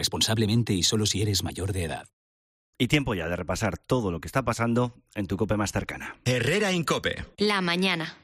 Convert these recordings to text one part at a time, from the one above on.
responsablemente y solo si eres mayor de edad. Y tiempo ya de repasar todo lo que está pasando en tu COPE más cercana. Herrera Incope. La mañana.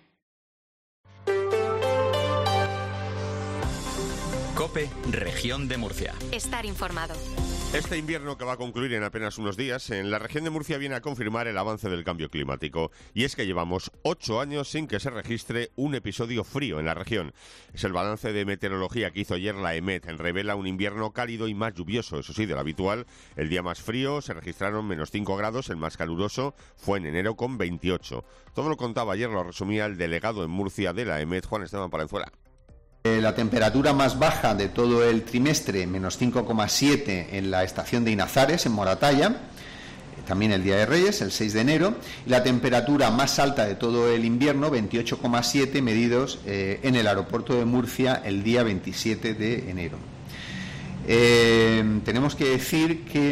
COPE, Región de Murcia. Estar informado. Este invierno, que va a concluir en apenas unos días, en la región de Murcia viene a confirmar el avance del cambio climático. Y es que llevamos 8 años sin que se registre un episodio frío en la región. Es el balance de meteorología que hizo ayer la EMET. Revela un invierno cálido y más lluvioso, eso sí, de lo habitual. El día más frío se registraron menos 5 grados, el más caluroso fue en enero con 28. Todo lo contaba ayer, lo resumía el delegado en Murcia de la EMET, Juan Esteban Palenzuela. La temperatura más baja de todo el trimestre, menos 5,7 en la estación de Inazares, en Moratalla, también el Día de Reyes, el 6 de enero, y la temperatura más alta de todo el invierno, 28,7 medidos en el aeropuerto de Murcia el día 27 de enero. Tenemos que decir que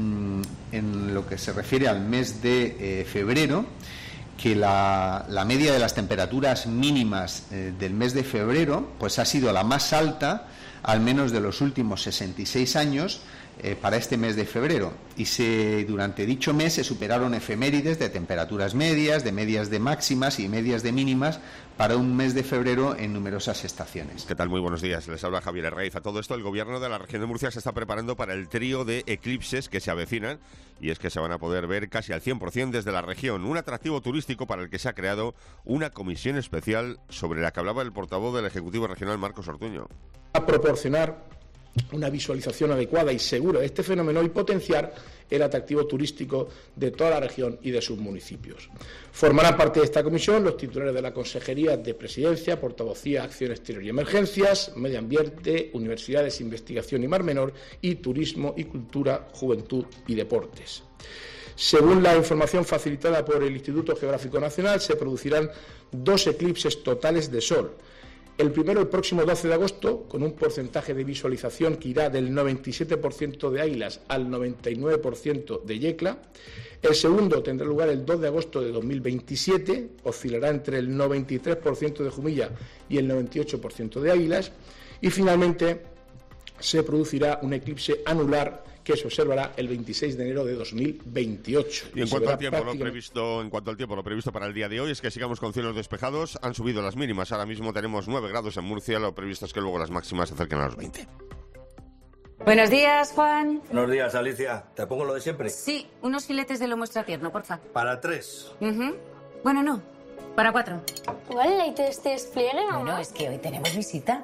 en lo que se refiere al mes de febrero, que la media de las temperaturas mínimas del mes de febrero pues ha sido la más alta, al menos de los últimos 66 años, para este mes de febrero. Y durante dicho mes se superaron efemérides de temperaturas medias, de medias de máximas y medias de mínimas para un mes de febrero en numerosas estaciones. ¿Qué tal? Muy buenos días. Les habla Javier Herraiz. A todo esto, el gobierno de la región de Murcia se está preparando para el trío de eclipses que se avecinan, y es que se van a poder ver casi al 100% desde la región. Un atractivo turístico para el que se ha creado una comisión especial sobre la que hablaba el portavoz del Ejecutivo Regional, Marcos Ortuño. A proporcionar una visualización adecuada y segura de este fenómeno y potenciar el atractivo turístico de toda la región y de sus municipios. Formarán parte de esta comisión los titulares de la Consejería de Presidencia, Portavocía, Acción Exterior y Emergencias, Medio Ambiente, Universidades, Investigación y Mar Menor, y Turismo y Cultura, Juventud y Deportes. Según la información facilitada por el Instituto Geográfico Nacional, se producirán 2 eclipses totales de sol. El primero el próximo 12 de agosto, con un porcentaje de visualización que irá del 97% de Águilas al 99% de Yecla. El segundo tendrá lugar el 2 de agosto de 2027, oscilará entre el 93% de Jumilla y el 98% de Águilas. Y finalmente se producirá un eclipse anular que se observará el 26 de enero de 2028. Y en cuanto al tiempo, lo previsto para el día de hoy es que sigamos con cielos despejados. Han subido las mínimas, ahora mismo tenemos 9 grados en Murcia, lo previsto es que luego las máximas se acerquen a los 20. Buenos días, Juan. Buenos días, Alicia. ¿Te pongo lo de siempre? Sí, unos filetes de lomo extratierno, porfa. ¿Para 3? Bueno, no, para 4. ¿Cuál leite de este despliegue, mamá? Bueno, es que hoy tenemos visita.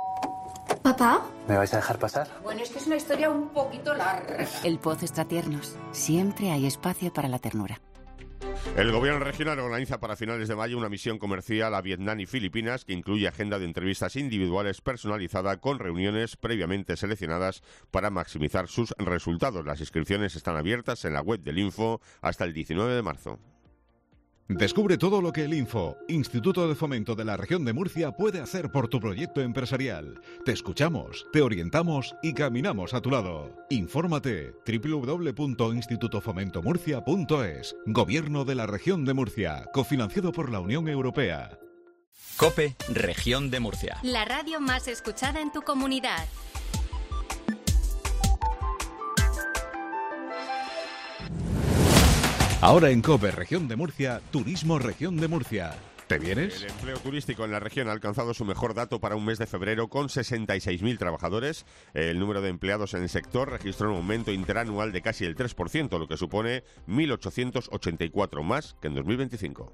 ¿Papá? ¿Me vais a dejar pasar? Bueno, es que es una historia un poquito larga. El Pozo Extratiernos. Siempre hay espacio para la ternura. El gobierno regional organiza para finales de mayo una misión comercial a Vietnam y Filipinas que incluye agenda de entrevistas individuales personalizada con reuniones previamente seleccionadas para maximizar sus resultados. Las inscripciones están abiertas en la web del Info hasta el 19 de marzo. Descubre todo lo que el Info, Instituto de Fomento de la Región de Murcia, puede hacer por tu proyecto empresarial. Te escuchamos, te orientamos y caminamos a tu lado. Infórmate www.institutofomentomurcia.es. Gobierno de la Región de Murcia, cofinanciado por la Unión Europea. COPE, Región de Murcia. La radio más escuchada en tu comunidad. Ahora en COPE Región de Murcia, Turismo Región de Murcia. ¿Te vienes? El empleo turístico en la región ha alcanzado su mejor dato para un mes de febrero con 66.000 trabajadores. El número de empleados en el sector registró un aumento interanual de casi el 3%, lo que supone 1.884 más que en 2025.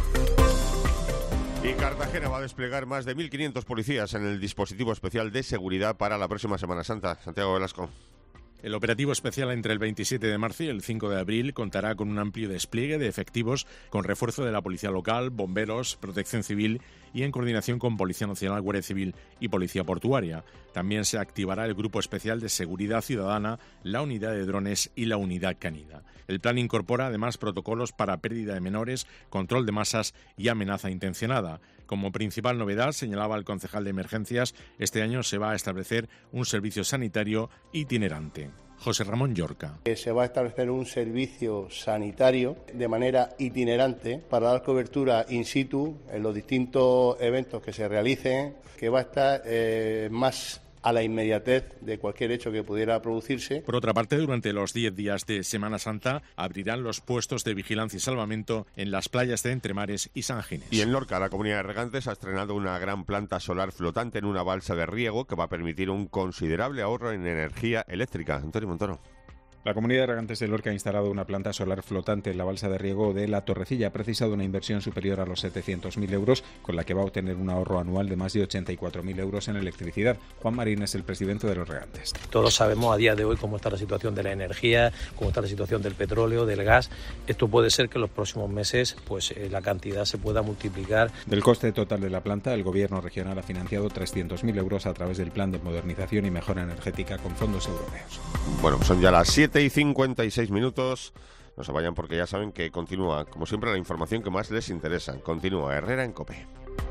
Y Cartagena va a desplegar más de 1.500 policías en el dispositivo especial de seguridad para la próxima Semana Santa. Santiago Velasco. El operativo especial entre el 27 de marzo y el 5 de abril contará con un amplio despliegue de efectivos con refuerzo de la Policía Local, Bomberos, Protección Civil y en coordinación con Policía Nacional, Guardia Civil y Policía Portuaria. También se activará el Grupo Especial de Seguridad Ciudadana, la Unidad de Drones y la Unidad Canina. El plan incorpora además protocolos para pérdida de menores, control de masas y amenaza intencionada. Como principal novedad, señalaba el concejal de Emergencias, este año se va a establecer un servicio sanitario itinerante. José Ramón Llorca. Se va a establecer un servicio sanitario de manera itinerante para dar cobertura in situ en los distintos eventos que se realicen, que va a estar más a la inmediatez de cualquier hecho que pudiera producirse. Por otra parte, durante los 10 días de Semana Santa abrirán los puestos de vigilancia y salvamento en las playas de Entremares y San Ginés. Y en Lorca, la Comunidad de Regantes ha estrenado una gran planta solar flotante en una balsa de riego que va a permitir un considerable ahorro en energía eléctrica. Antonio Montoro. La Comunidad de Regantes de Lorca ha instalado una planta solar flotante en la balsa de riego de La Torrecilla. Ha precisado una inversión superior a los 700.000 euros, con la que va a obtener un ahorro anual de más de 84.000 euros en electricidad. Juan Marín es el presidente de los Regantes. Todos sabemos a día de hoy cómo está la situación de la energía, cómo está la situación del petróleo, del gas. Esto puede ser que en los próximos meses la cantidad se pueda multiplicar. Del coste total de la planta, el Gobierno regional ha financiado 300.000 euros a través del Plan de Modernización y Mejora Energética con fondos europeos. Bueno, son ya las 7:56. No se vayan porque ya saben que continúa, como siempre, la información que más les interesa. Continúa Herrera en COPE.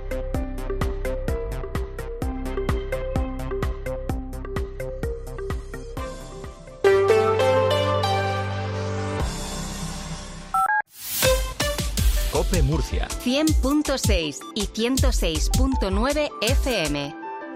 COPE Murcia 100.6 y 106.9 FM.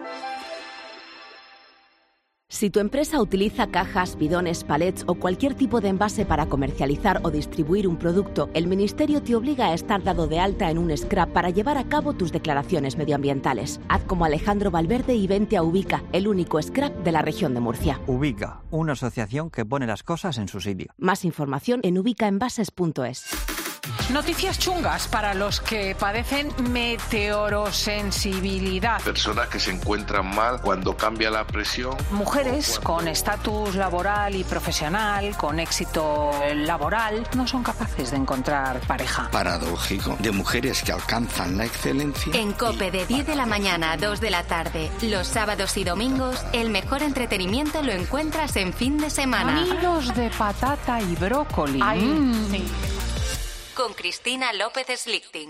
Si tu empresa utiliza cajas, bidones, palets o cualquier tipo de envase para comercializar o distribuir un producto, el Ministerio te obliga a estar dado de alta en un SCRAP para llevar a cabo tus declaraciones medioambientales. Haz como Alejandro Valverde y vente a Ubica, el único SCRAP de la región de Murcia. Ubica, una asociación que pone las cosas en su sitio. Más información en ubicaenvases.es. Noticias chungas para los que padecen meteorosensibilidad. Personas que se encuentran mal cuando cambia la presión. Mujeres con estatus laboral y profesional, con éxito laboral, no son capaces de encontrar pareja. Paradójico, de mujeres que alcanzan la excelencia. En COPE de 10 de la mañana a 2 de la tarde, los sábados y domingos, el mejor entretenimiento lo encuentras en fin de semana. Nidos de patata y brócoli. Sí. Con Cristina López Slichting.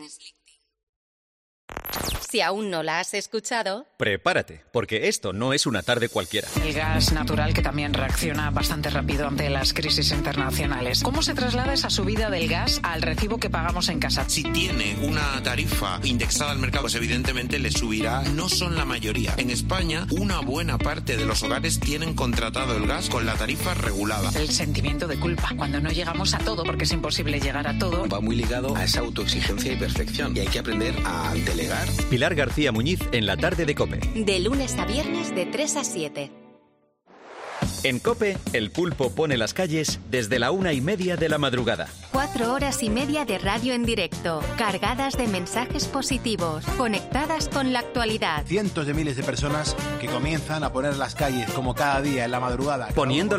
Si aún no la has escuchado, prepárate, porque esto no es una tarde cualquiera. El gas natural, que también reacciona bastante rápido ante las crisis internacionales. ¿Cómo se traslada esa subida del gas al recibo que pagamos en casa? Si tiene una tarifa indexada al mercado, pues evidentemente le subirá. No son la mayoría. En España, una buena parte de los hogares tienen contratado el gas con la tarifa regulada. El sentimiento de culpa, cuando no llegamos a todo, porque es imposible llegar a todo. Va muy ligado a esa autoexigencia y perfección, y hay que aprender a delegar. Pilar García Muñiz en la tarde de COPE. De lunes a viernes de 3 a 7. En COPE, el pulpo pone las calles desde la 1:30 de la madrugada. 4 horas y media de radio en directo, cargadas de mensajes positivos, conectadas con la actualidad. Cientos de miles de personas que comienzan a poner las calles como cada día en la madrugada. Poniendo